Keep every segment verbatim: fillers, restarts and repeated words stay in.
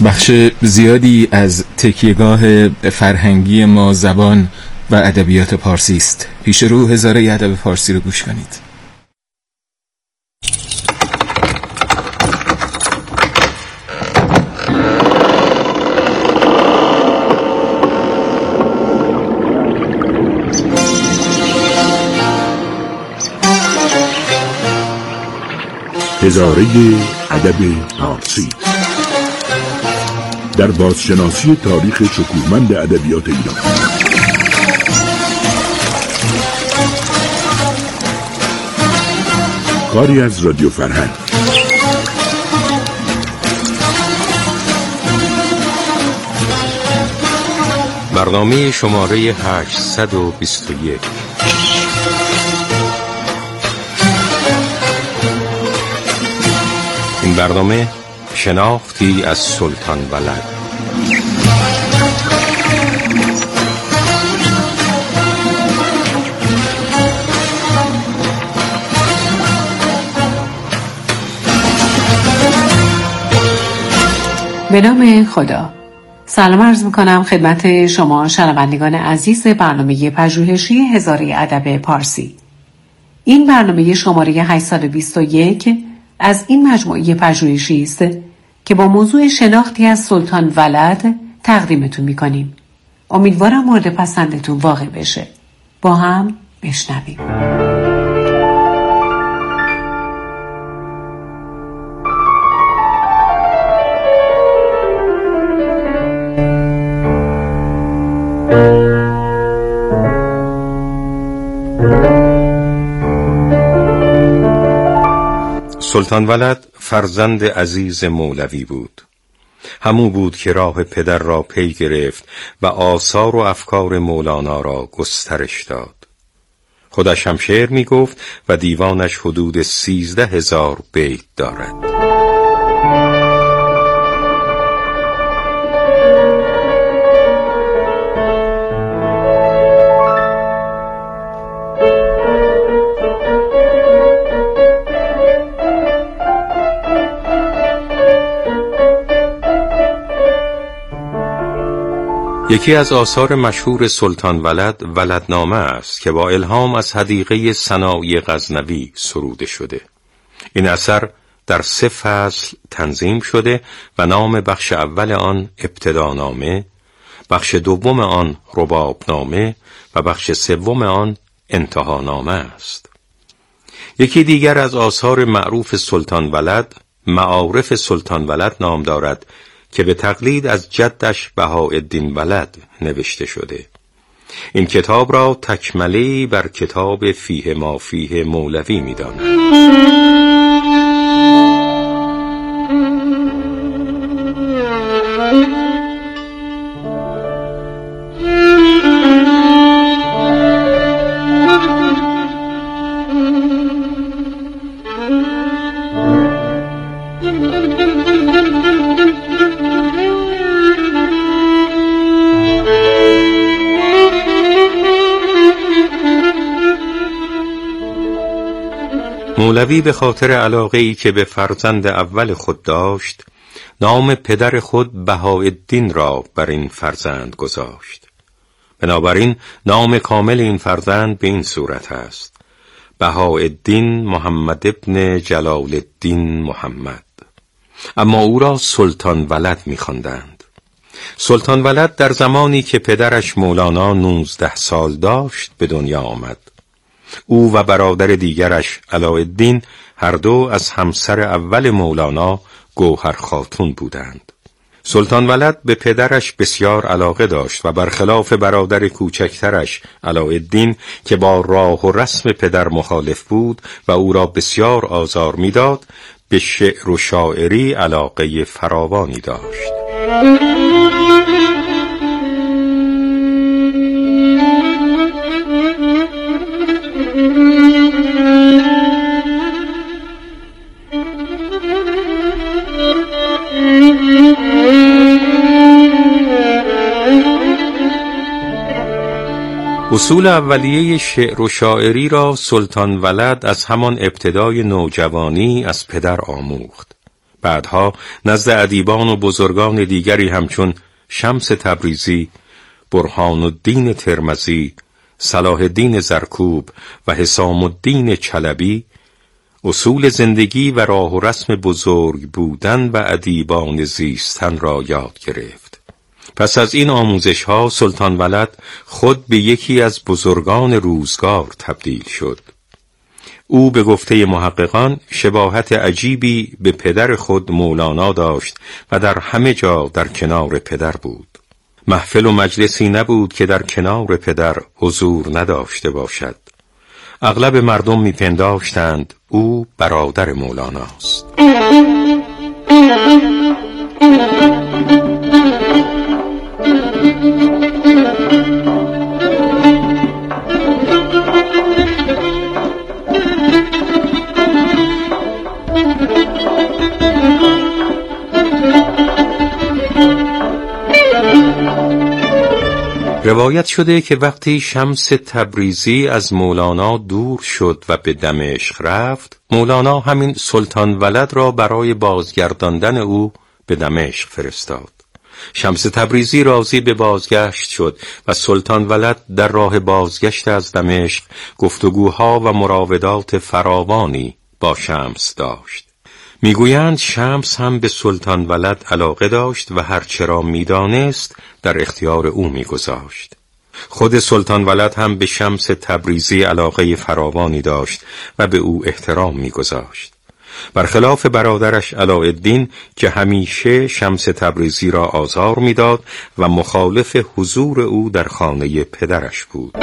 بخش زیادی از تکیهگاه فرهنگی ما زبان و ادبیات پارسی است. پیش رو هزاره ادب پارسی رو گوش کنید. هزاره ادب پارسی در بازشناسی تاریخ شکوهمند ادبیات ایران. کاری از رادیو فرهنگ. برنامه شماره هشتصد و بیست و یک. این برنامه شناختی از سلطان ولد. به نام خدا. سلام عرض میکنم خدمت شما شنوندگان عزیز برنامه پژوهشی هزاره ادب پارسی. این برنامه شماره هشتصد و بیست و یک از این مجموعه پژوهشی است که با موضوع شناختی از سلطان ولد تقدیمتون میکنیم. امیدوارم مورد پسندتون واقع بشه. با هم بشنویم. سلطان ولد فرزند عزیز مولوی بود. همو بود که راه پدر را پی گرفت و آثار و افکار مولانا را گسترش داد. خودش هم شعر می گفت و دیوانش حدود سیزده هزار بیت دارد. یکی از آثار مشهور سلطان ولد ولدنامه است که با الهام از حدیقه سنایی غزنوی سروده شده. این اثر در سه فصل تنظیم شده و نام بخش اول آن ابتدانامه، بخش دوم آن ربابنامه و بخش سوم آن انتهانامه است. یکی دیگر از آثار معروف سلطان ولد معارف سلطان ولد نام دارد که به تقلید از جدش بهاءالدین ولد نوشته شده. این کتاب را تکمله بر کتاب فیه ما فیه مولوی می داند. مولوی به خاطر علاقه‌ای که به فرزند اول خود داشت، نام پدر خود بهاءالدین را بر این فرزند گذاشت. بنابراین نام کامل این فرزند به این صورت است: بهاءالدین محمد ابن جلال الدین محمد. اما او را سلطان ولد می‌خواندند. سلطان ولد در زمانی که پدرش مولانا نوزده سال داشت به دنیا آمد. او و برادر دیگرش علاءالدین هر دو از همسر اول مولانا گوهر خاتون بودند. سلطان ولد به پدرش بسیار علاقه داشت و برخلاف برادر کوچکترش علاءالدین که با راه و رسم پدر مخالف بود و او را بسیار آزار می‌داد، به شعر و شاعری علاقه فراوانی داشت. اصول اولیه شعر و شاعری را سلطان ولد از همان ابتدای نوجوانی از پدر آموخت. بعدها نزد ادیبان و بزرگان دیگری همچون شمس تبریزی، برهان الدین ترمذی، صلاح الدین زرکوب و حسام الدین چلبی اصول زندگی و راه و رسم بزرگ بودن و ادیبان زیستن را یاد گرفت. پس از این آموزش ها سلطان ولد خود به یکی از بزرگان روزگار تبدیل شد. او به گفته محققان شباهت عجیبی به پدر خود مولانا داشت و در همه جا در کنار پدر بود. محفل و مجلسی نبود که در کنار پدر حضور نداشته باشد. اغلب مردم میپنداشتند او برادر مولاناست. روایت شده که وقتی شمس تبریزی از مولانا دور شد و به دمشق رفت، مولانا همین سلطان ولد را برای بازگرداندن او به دمشق فرستاد. شمس تبریزی راضی به بازگشت شد و سلطان ولد در راه بازگشت از دمشق گفتگوها و مراودات فراوانی با شمس داشت. میگویند شمس هم به سلطان ولد علاقه داشت و هرچه را میدانست در اختیار او میگذاشت. خود سلطان ولد هم به شمس تبریزی علاقه فراوانی داشت و به او احترام میگذاشت. برخلاف برادرش علاءالدین که همیشه شمس تبریزی را آزار میداد و مخالف حضور او در خانه پدرش بود.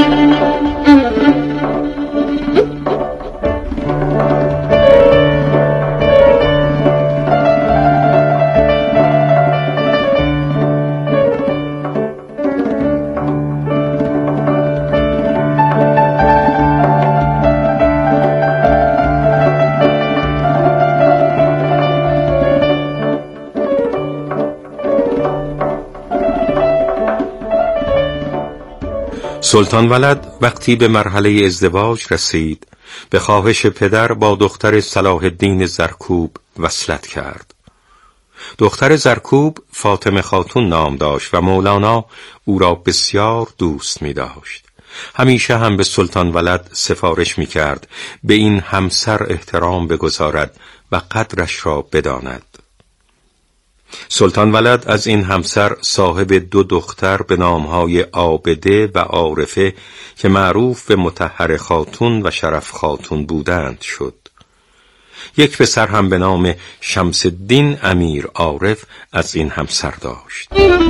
سلطان ولد وقتی به مرحله ازدواج رسید، به خواهش پدر با دختر صلاح الدین زرکوب وصلت کرد. دختر زرکوب فاطمه خاتون نام داشت و مولانا او را بسیار دوست می داشت. همیشه هم به سلطان ولد سفارش می کرد به این همسر احترام بگذارد و قدرش را بداند. سلطان ولد از این همسر صاحب دو دختر به نامهای عابده و عارفه که معروف به مطهر خاتون و شرف خاتون بودند شد. یک پسر هم به نام شمس الدین امیر عارف از این همسر داشت.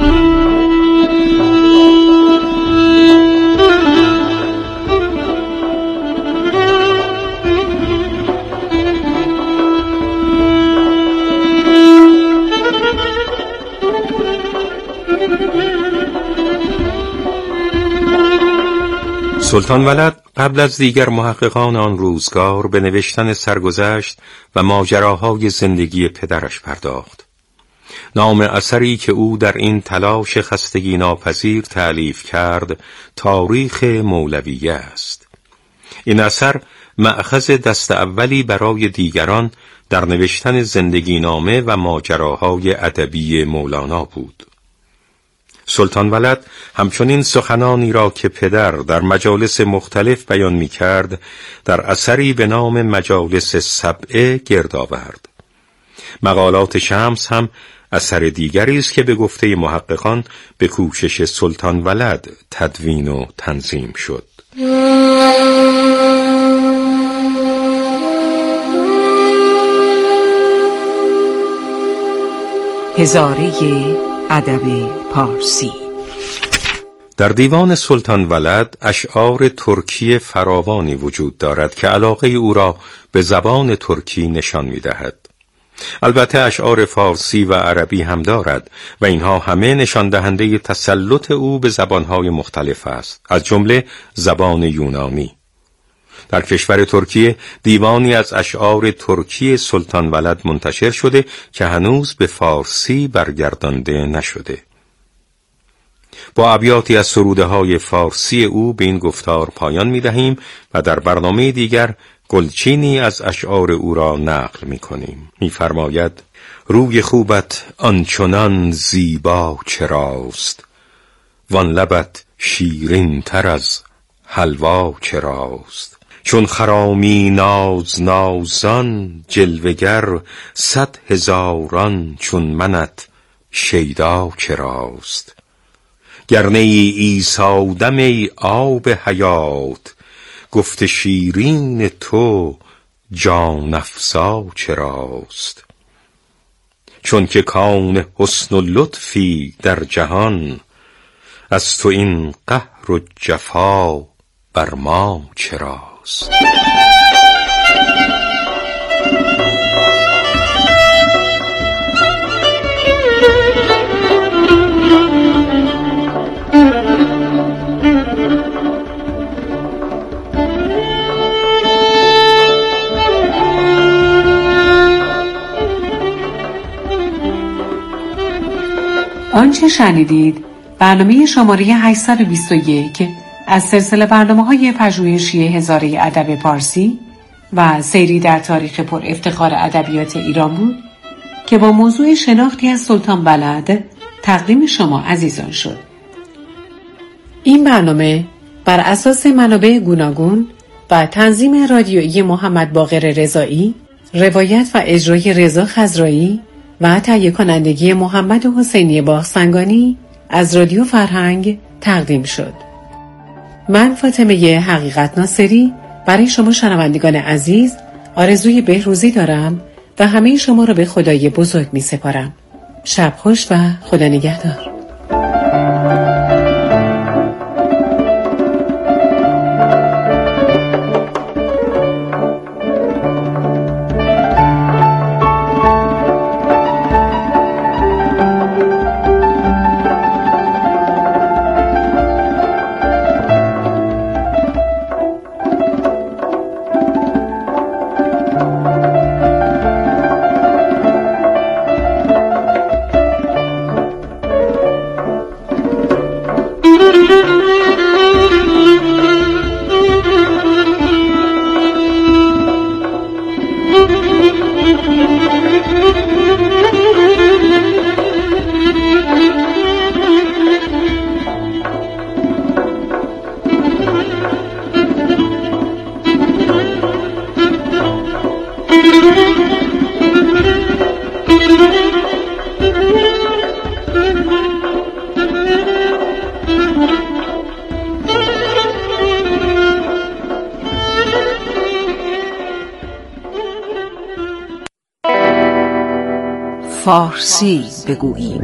سلطان ولد قبل از دیگر محققان آن روزگار به نوشتن سرگذشت و ماجراهای زندگی پدرش پرداخت. نام اثری که او در این تلاش خستگی ناپذیر تألیف کرد تاریخ مولویه است. این اثر مأخذ دست اولی برای دیگران در نوشتن زندگی نامه و ماجراهای ادبی مولانا بود. سلطان ولد همچنین سخنانی را که پدر در مجالس مختلف بیان می کرد در اثری به نام مجالس سبعه گرد آورد. مقالات شمس هم اثر دیگری است که به گفته محققان به کوشش سلطان ولد تدوین و تنظیم شد. هزاره ادب پارسی. در دیوان سلطان ولد اشعار ترکی فراوانی وجود دارد که علاقه او را به زبان ترکی نشان می دهد. البته اشعار فارسی و عربی هم دارد و اینها همه نشان دهنده تسلط او به زبانهای مختلف است، از جمله زبان یونانی. در کشور ترکیه دیوانی از اشعار ترکی سلطان ولد منتشر شده که هنوز به فارسی برگردانده نشده. با ابیاتی از سروده های فارسی او به این گفتار پایان می دهیم و در برنامه دیگر گلچینی از اشعار او را نقل می کنیم. می فرماید: روی خوبت آنچنان زیبا چراست، وان لبت شیرین تر از حلوا چراست. چون خرامی ناز نازان جلوگر، صد هزاران چون منت شیدا چراست. گرنه ای عیسی دم ای آب حیات، گفت شیرین تو جان افزا چراست. چون که کان حسن و لطفی در جهان، از تو این قهر و جفا بر ما چراست. آنچه شنیدید برنامه شماره هشتصد و بیست و یک از سلسله برنامه‌های پژوهشی هزاره ادب پارسی و سیری در تاریخ پر افتخار ادبیات ایران بود که با موضوع شناختی از سلطان بلد تقدیم شما عزیزان شد. این برنامه بر اساس منابع گوناگون و تنظیم رادیویی محمد باقر رضایی، روایت و اجرای رضا خضرایی و تهیه کنندگی محمد حسینی باغسنگانی از رادیو فرهنگ تقدیم شد. من فاطمه حقیقت ناصری برای شما شنوندگان عزیز آرزوی بهروزی دارم و همه شما را به خدای بزرگ می سپارم. شب خوش و خدا نگهدار. فارسی بگوییم.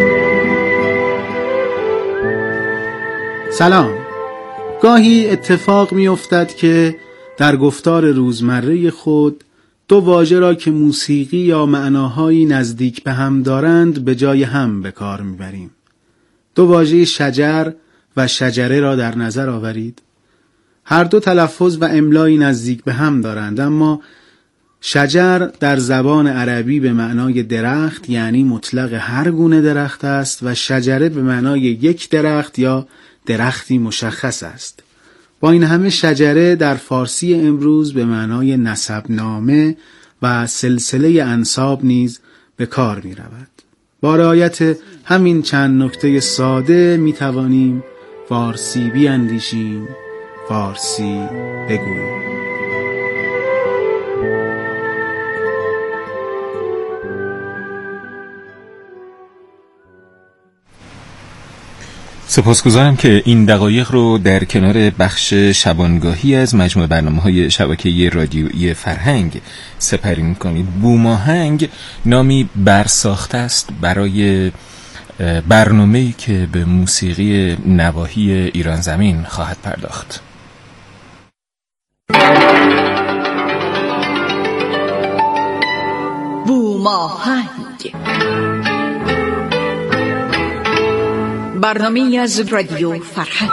سلام. گاهی اتفاق می افتد که در گفتار روزمره خود دو واژه را که موسیقی یا معناهایی نزدیک به هم دارند به جای هم به کار می بریم. دو واژه شجر و شجره را در نظر آورید. هر دو تلفظ و املایی نزدیک به هم دارند، اما شجر در زبان عربی به معنای درخت یعنی مطلق هر گونه درخت است و شجره به معنای یک درخت یا درختی مشخص است. با این همه شجره در فارسی امروز به معنای نسبنامه و سلسله انساب نیز به کار می رود. با رعایت همین چند نکته ساده می توانیم فارسی بیاندیشیم، فارسی بگوییم. سپاسگزارم که این دقایق رو در کنار بخش شبانگاهی از مجموعه برنامه‌های شبکه رادیویی فرهنگ سپری می‌کنید. بوماهنگ نامی برساخته است برای برنامه‌ای که به موسیقی نواحی ایران زمین خواهد پرداخت. بوماهنگ، برنامه‌ای از رادیو فرهنگ.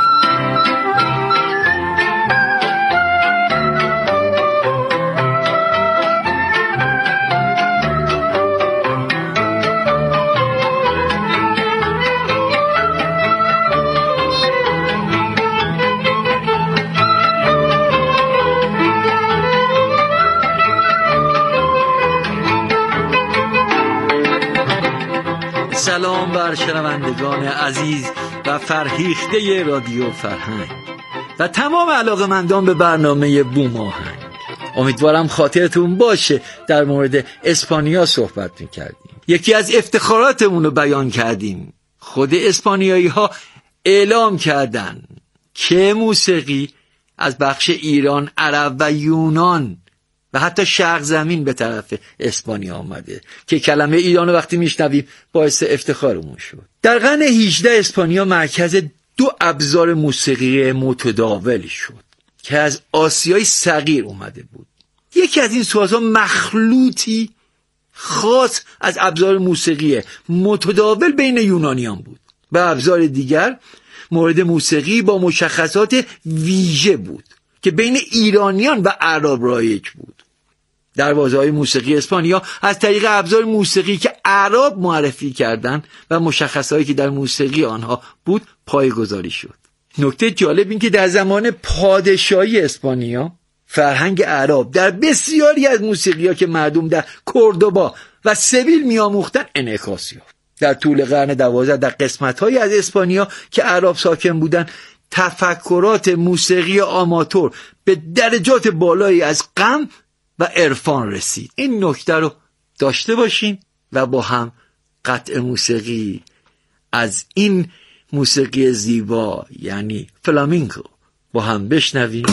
سلام بر شنوندگان عزیز و فرهیخته رادیو فرهنگ و تمام علاقه‌مندان به برنامه بوماهنگ. امیدوارم خاطرتون باشه در مورد اسپانیا صحبت می‌کردیم. یکی از افتخاراتمون رو بیان کردیم. خود اسپانیایی ها اعلام کردن که موسیقی از بخش ایران، عرب و یونان و حتی شرق زمین به طرف اسپانیا آمده که کلمه ایران رو وقتی میشنویم باعث افتخارمون شد. در قرن هجدهم اسپانیا مرکز دو ابزار موسیقی متداول شد که از آسیای صغیر اومده بود. یکی از این سازها مخلوطی خاص از ابزار موسیقی متداول بین یونانیان بود و ابزار دیگر مورد موسیقی با مشخصات ویژه بود که بین ایرانیان و اعراب رایج بود. دروازه‌های موسیقی اسپانیا از طریق ابزار موسیقی که اعراب معرفی کردند و مشخصاتی که در موسیقی آنها بود پایه‌گذاری شد. نکته جالب این که در زمان پادشاهی اسپانیا فرهنگ اعراب در بسیاری از موسیقی‌ها که مردم در کوردوبا و سویل می‌آموختند انعکاس یافت. در طول قرن دوازدهم در قسمت‌هایی از اسپانیا که اعراب ساکن بودند تفکرات موسیقی آماتور به درجات بالایی از غم و عرفان رسید. این نکته رو داشته باشین و با هم قطع موسیقی از این موسیقی زیبا یعنی فلامینکو با هم بشنویم.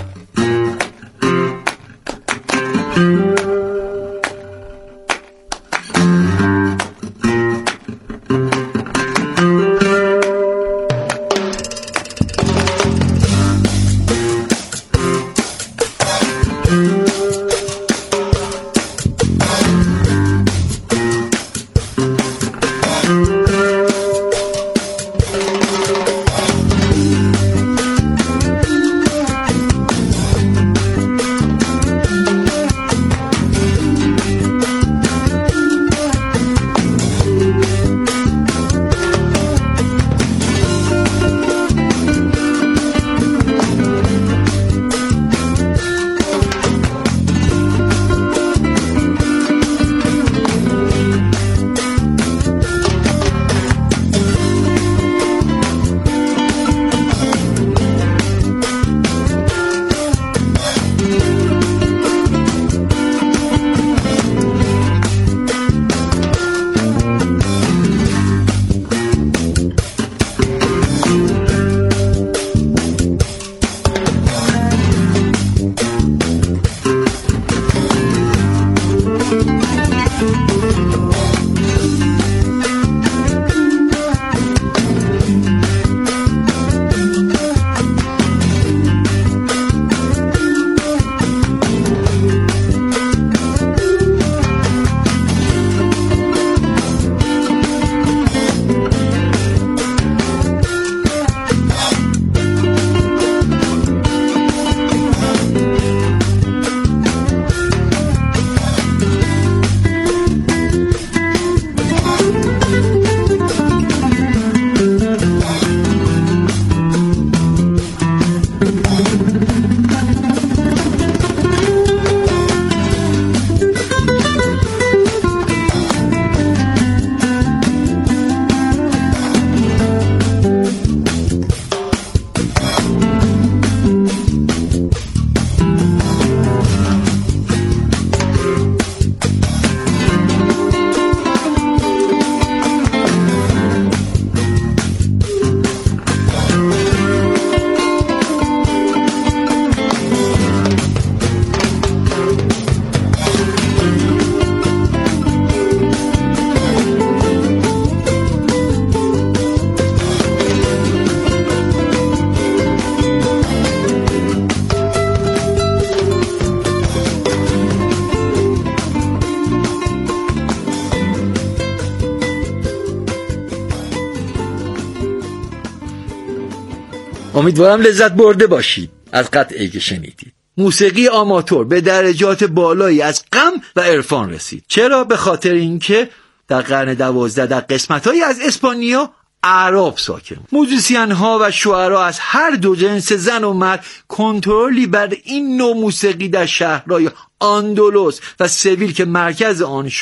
امیدوارم لذت برده باشید از قطعی که شنیدید. موسیقی آماتور به درجات بالایی از غم و عرفان رسید. چرا؟ به خاطر اینکه در قرن دوازدهم در قسمت‌هایی از اسپانیا اعراب ساکن. موزیسین ها و شعرا از هر دو جنس زن و مرد کنترلی بر این نوع موسیقی در شهرهای آندلس و سویل که مرکز آن شد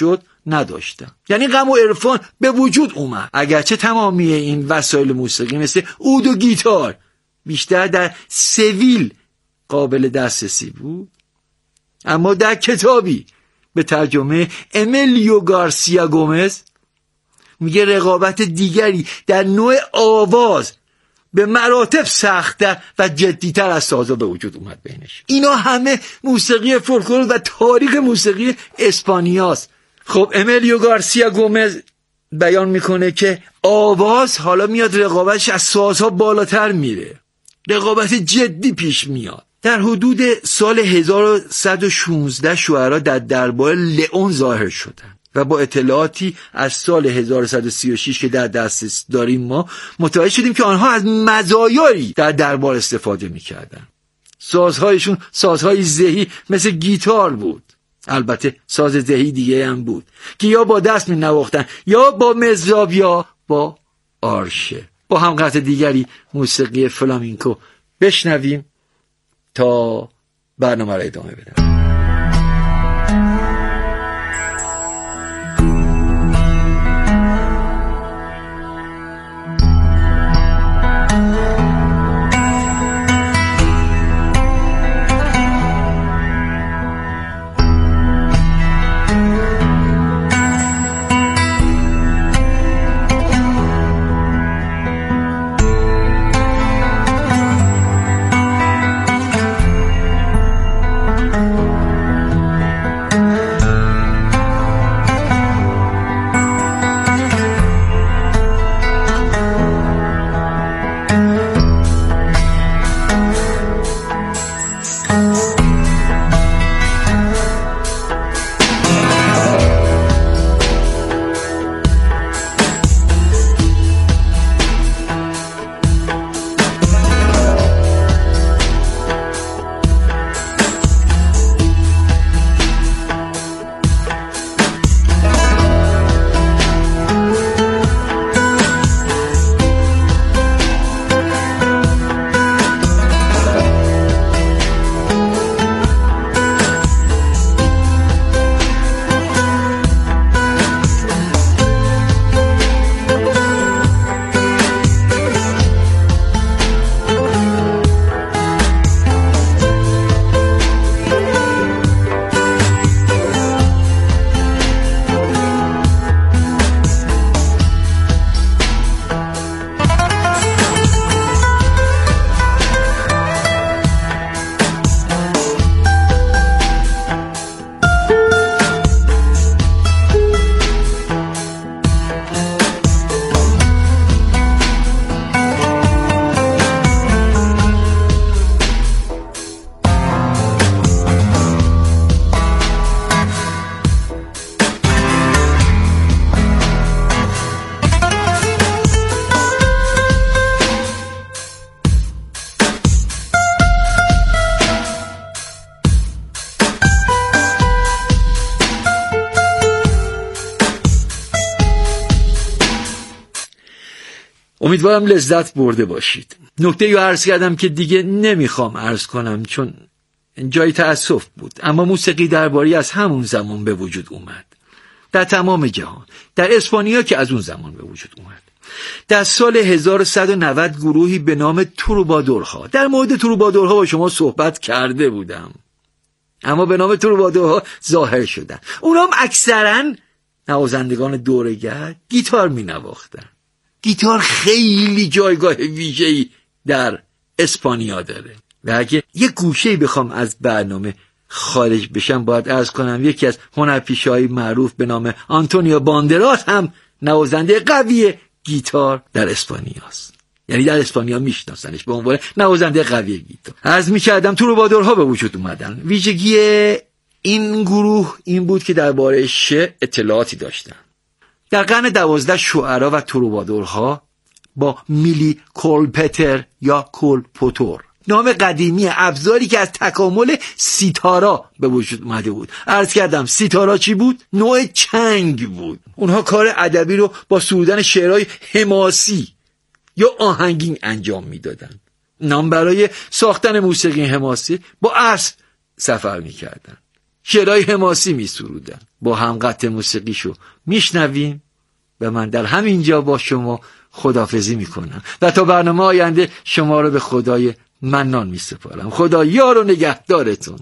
نداشتن. یعنی غم و عرفان به وجود اومد، اگرچه تمامی این وسایل موسیقی مثل عود و گیتار بیشتر در سویل قابل دسترسی بود، اما در کتابی به ترجمه امیلیو گارسیا گومز میگه رقابت دیگری در نوع آواز به مراتب سخت‌تر و جدی‌تر از سازا به وجود اومد بینش. اینا همه موسیقی فولکلور و تاریخ موسیقی اسپانیاست. خب امیلیو گارسیا گومز بیان میکنه که آواز حالا میاد رقابتش از سازها بالاتر میره، رقابت جدی پیش میاد. در حدود سال هزار و صد و شانزده شاعرها در دربار لئون ظاهر شدند و با اطلاعاتی از سال هزار و صد و سی و شش که در دسترس داریم ما متوجه شدیم که آنها از مزایایی در دربار استفاده میکردن. سازهایشون سازهای ذهی مثل گیتار بود، البته ساز ذهی دیگه هم بود که یا با دست می نواختن یا با مزراب یا با آرشه. با هم قطع دیگری موسیقی فلامینکو بشنویم تا برنامه را ادامه بدم. امیدوارم لذت برده باشید. نکته رو عرض کردم که دیگه نمیخوام عرض کنم چون جای تأسف بود، اما موسیقی درباری از همون زمان به وجود اومد در تمام جهان، در اسپانیا که از اون زمان به وجود اومد. در سال هزار و صد و نود گروهی به نام تروبادورها، در مورد تروبادورها با شما صحبت کرده بودم، اما به نام تروبادورها ظاهر شدن. اونا هم اکثرا نوازندگان دوره‌گرد گیتار می نواختن. گیتار خیلی جایگاه ویژه‌ای در اسپانیا داره و اگه یک گوشه‌ای بخوام از برنامه خارج بشم باید عرض کنم یکی از هنرپیشه‌های معروف به نام آنتونیو باندراس هم نوازنده قوی گیتار در اسپانیاست. یعنی در اسپانیا میشناسنش به عنوان نوازنده قوی گیتار. عرض می‌کردم تروبادورها به وجود اومدن. ویژگی این گروه این بود که درباره شعر اطلاعاتی داشتن. در قرن دوازده شعرا و تروبادورها با میلی کولپتر یا کولپوتور، نام قدیمی ابزاری که از تکامل سیتارا به وجود اومده بود. عرض کردم سیتارا چی بود؟ نوع چنگ بود. اونها کار ادبی رو با سرودن شعرهای حماسی یا آهنگین انجام میدادن. نام برای ساختن موسیقی حماسی با اسب سفر میکردن. شعرهای حماسی می سرودن. با هم قطع موسیقیشو میشنویم و من در همینجا با شما خداحافظی میکنم و تا برنامه آینده شما رو به خدای منان می سپارم. خدا یار و نگهدارتون.